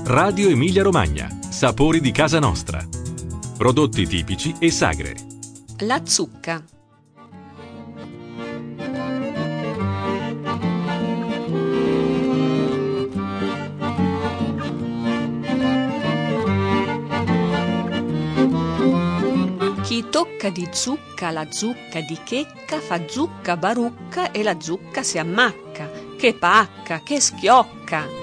Radio Emilia Romagna. Sapori di casa nostra. Prodotti tipici e sagre. La zucca. Chi tocca di zucca la zucca di checca fa zucca barucca e la zucca si ammacca. Che pacca, che schiocca!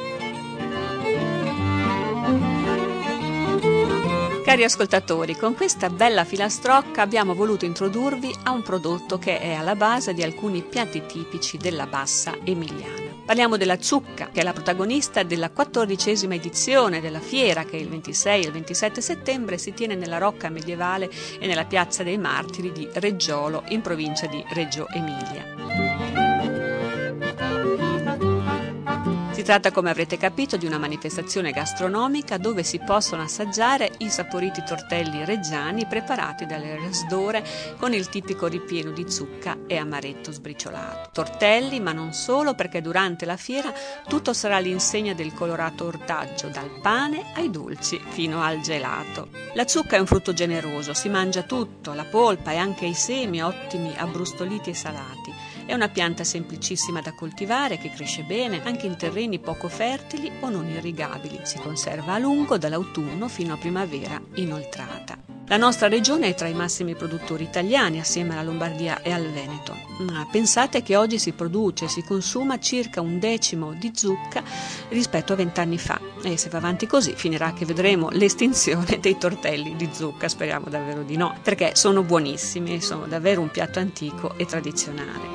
Cari ascoltatori, con questa bella filastrocca abbiamo voluto introdurvi a un prodotto che è alla base di alcuni piatti tipici della Bassa Emiliana. Parliamo della zucca, che è la protagonista della 14ª edizione della fiera che il 26 e il 27 settembre si tiene nella Rocca Medievale e nella Piazza dei Martiri di Reggiolo, in provincia di Reggio Emilia. Si tratta, come avrete capito, di una manifestazione gastronomica dove si possono assaggiare i saporiti tortelli reggiani preparati dalle rasdore con il tipico ripieno di zucca e amaretto sbriciolato. Tortelli, ma non solo, perché durante la fiera tutto sarà all'insegna del colorato ortaggio, dal pane ai dolci fino al gelato. La zucca è un frutto generoso, si mangia tutto, la polpa e anche i semi ottimi abbrustoliti e salati. È una pianta semplicissima da coltivare che cresce bene anche in terreni poco fertili o non irrigabili. Si conserva a lungo dall'autunno fino a primavera inoltrata. La nostra regione è tra i massimi produttori italiani assieme alla Lombardia e al Veneto. Ma pensate che oggi si produce e si consuma circa 1/10 di zucca rispetto a 20 anni fa. E se va avanti così finirà che vedremo l'estinzione dei tortelli di zucca, speriamo davvero di no, perché sono buonissimi, sono davvero un piatto antico e tradizionale.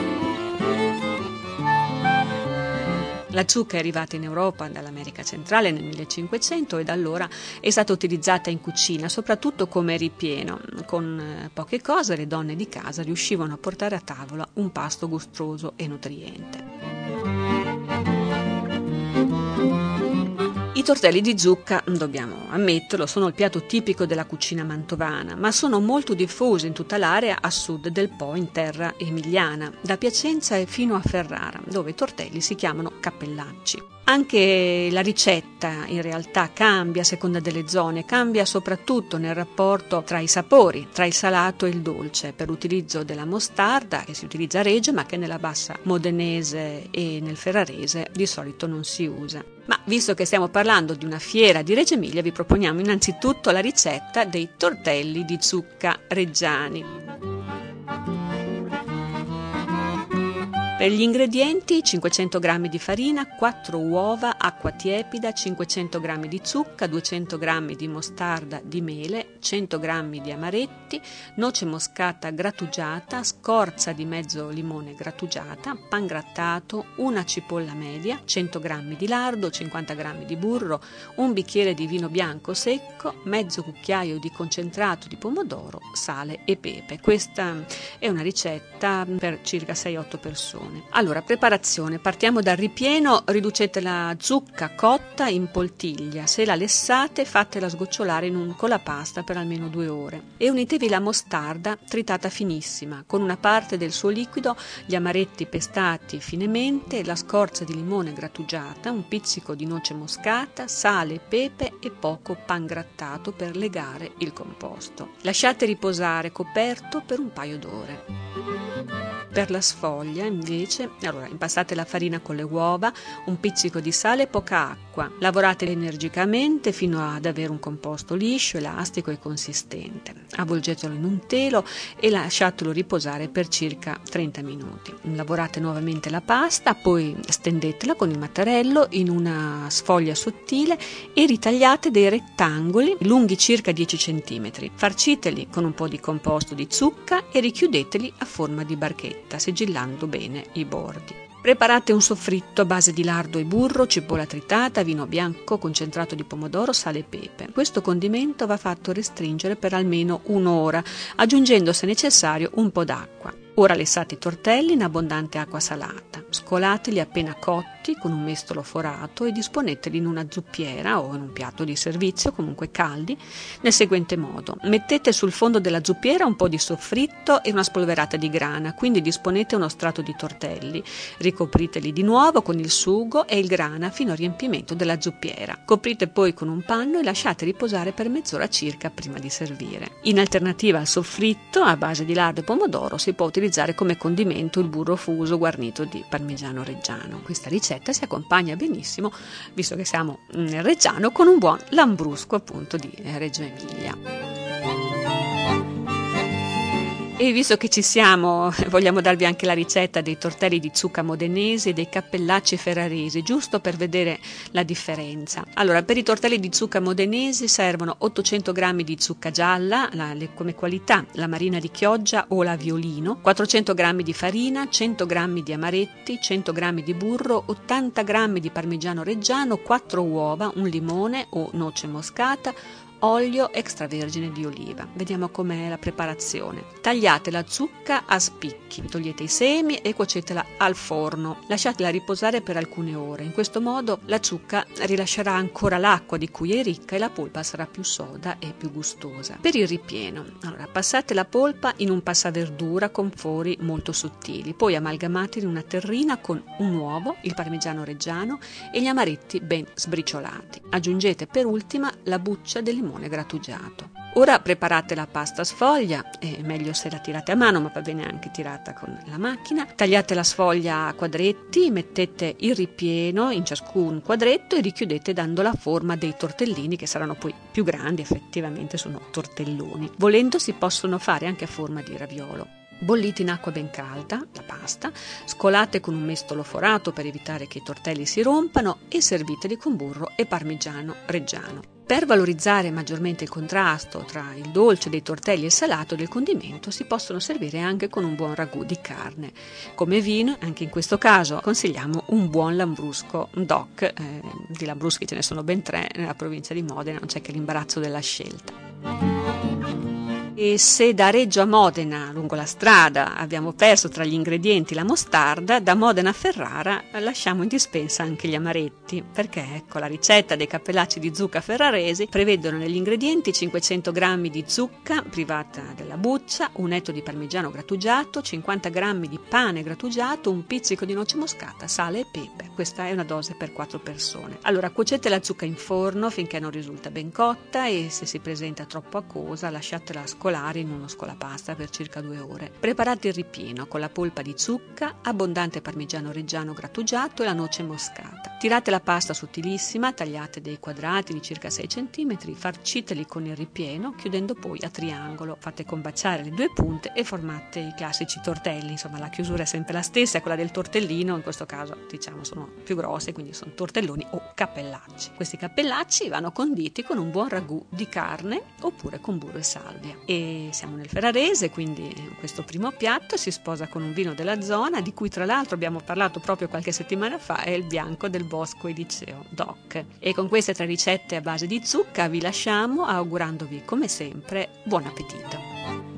La zucca è arrivata in Europa dall'America centrale nel 1500 e da allora è stata utilizzata in cucina, soprattutto come ripieno. Con poche cose le donne di casa riuscivano a portare a tavola un pasto gustoso e nutriente. I tortelli di zucca, dobbiamo ammetterlo, sono il piatto tipico della cucina mantovana, ma sono molto diffusi in tutta l'area a sud del Po, in terra emiliana, da Piacenza e fino a Ferrara, dove i tortelli si chiamano cappellacci. Anche la ricetta in realtà cambia a seconda delle zone, cambia soprattutto nel rapporto tra i sapori, tra il salato e il dolce, per l'utilizzo della mostarda che si utilizza a Reggio ma che nella bassa modenese e nel ferrarese di solito non si usa. Ma visto che stiamo parlando di una fiera di Reggio Emilia, vi proponiamo innanzitutto la ricetta dei tortelli di zucca reggiani. Per gli ingredienti: 500 g di farina, 4 uova, acqua tiepida, 500 g di zucca, 200 g di mostarda di mele, 100 g di amaretti, noce moscata grattugiata, scorza di mezzo limone grattugiata, pan grattato, una cipolla media, 100 g di lardo, 50 g di burro, un bicchiere di vino bianco secco, mezzo cucchiaio di concentrato di pomodoro, sale e pepe. Questa è una ricetta per circa 6-8 persone. Allora, preparazione. Partiamo dal ripieno. Riducete la zucca cotta in poltiglia. Se la lessate, fatela sgocciolare in un colapasta per almeno 2 ore. E unitevi la mostarda tritata finissima. Con una parte del suo liquido, gli amaretti pestati finemente, la scorza di limone grattugiata, un pizzico di noce moscata, sale, pepe e poco pan grattato per legare il composto. Lasciate riposare coperto per un paio d'ore. Per la sfoglia, invece, impastate la farina con le uova, un pizzico di sale e poca acqua. Lavorate energicamente fino ad avere un composto liscio, elastico e consistente. Avvolgetelo in un telo e lasciatelo riposare per circa 30 minuti. Lavorate nuovamente la pasta, poi stendetela con il mattarello in una sfoglia sottile e ritagliate dei rettangoli lunghi circa 10 cm. Farciteli con un po' di composto di zucca e richiudeteli a forma di barchetta, sigillando bene i bordi. Preparate un soffritto a base di lardo e burro, cipolla tritata, vino bianco, concentrato di pomodoro, sale e pepe. Questo condimento va fatto restringere per almeno un'ora, aggiungendo se necessario un po' d'acqua. Ora lessate i tortelli in abbondante acqua salata, scolateli appena cotti cotti con un mestolo forato e disponeteli in una zuppiera o in un piatto di servizio, comunque caldi, nel seguente modo. Mettete sul fondo della zuppiera un po' di soffritto e una spolverata di grana, quindi disponete uno strato di tortelli, ricopriteli di nuovo con il sugo e il grana fino al riempimento della zuppiera. Coprite poi con un panno e lasciate riposare per mezz'ora circa prima di servire. In alternativa al soffritto a base di lardo e pomodoro si può utilizzare come condimento il burro fuso guarnito di parmigiano reggiano. Questa ricetta si accompagna benissimo, visto che siamo nel reggiano, con un buon lambrusco appunto di Reggio Emilia. E visto che ci siamo, vogliamo darvi anche la ricetta dei tortelli di zucca modenesi e dei cappellacci ferraresi, giusto per vedere la differenza. Allora, per i tortelli di zucca modenesi servono 800 g di zucca gialla, come qualità la marina di Chioggia o la Violino, 400 g di farina, 100 g di amaretti, 100 g di burro, 80 g di parmigiano reggiano, 4 uova, un limone o noce moscata, olio extravergine di oliva. Vediamo com'è la preparazione. Tagliate la zucca a spicchi, togliete i semi e cuocetela al forno. Lasciatela riposare per alcune ore. In questo modo la zucca rilascerà ancora l'acqua di cui è ricca e la polpa sarà più soda e più gustosa. Per il ripieno, allora, passate la polpa in un passaverdura con fori molto sottili, poi amalgamateli in una terrina con un uovo, il parmigiano reggiano e gli amaretti ben sbriciolati. Aggiungete per ultima la buccia del limone grattugiato. Ora preparate la pasta sfoglia, è meglio se la tirate a mano, ma va bene anche tirata con la macchina. Tagliate la sfoglia a quadretti, mettete il ripieno in ciascun quadretto e richiudete dando la forma dei tortellini, che saranno poi più grandi, effettivamente sono tortelloni. Volendo si possono fare anche a forma di raviolo. Bollite in acqua ben calda la pasta, scolate con un mestolo forato per evitare che i tortelli si rompano e serviteli con burro e parmigiano reggiano. Per valorizzare maggiormente il contrasto tra il dolce dei tortelli e il salato del condimento si possono servire anche con un buon ragù di carne. Come vino, anche in questo caso consigliamo un buon lambrusco DOC, di lambruschi ce ne sono ben 3 nella provincia di Modena, non c'è che l'imbarazzo della scelta. E se da Reggio a Modena, lungo la strada, abbiamo perso tra gli ingredienti la mostarda, da Modena a Ferrara lasciamo in dispensa anche gli amaretti, perché ecco, la ricetta dei cappellacci di zucca ferraresi prevedono negli ingredienti 500 g di zucca privata della buccia, un etto di parmigiano grattugiato, 50 g di pane grattugiato, un pizzico di noce moscata, sale e pepe. Questa è una dose per 4 persone. Allora, cuocete la zucca in forno finché non risulta ben cotta e se si presenta troppo acquosa lasciatela scolare in uno scolapasta per circa 2 ore. Preparate il ripieno con la polpa di zucca, abbondante parmigiano reggiano grattugiato e la noce moscata. Tirate la pasta sottilissima, tagliate dei quadrati di circa 6 cm, farciteli con il ripieno, chiudendo poi a triangolo. Fate combaciare le 2 punte e formate i classici tortelli. Insomma, la chiusura è sempre la stessa, è quella del tortellino, in questo caso diciamo sono più grossi, quindi sono tortelloni o cappellacci. Questi cappellacci vanno conditi con un buon ragù di carne oppure con burro e salvia. E siamo nel ferrarese, quindi questo primo piatto si sposa con un vino della zona, di cui tra l'altro abbiamo parlato proprio qualche settimana fa, è il bianco del Bosco Ediceo DOC. E con queste 3 ricette a base di zucca vi lasciamo, augurandovi come sempre buon appetito.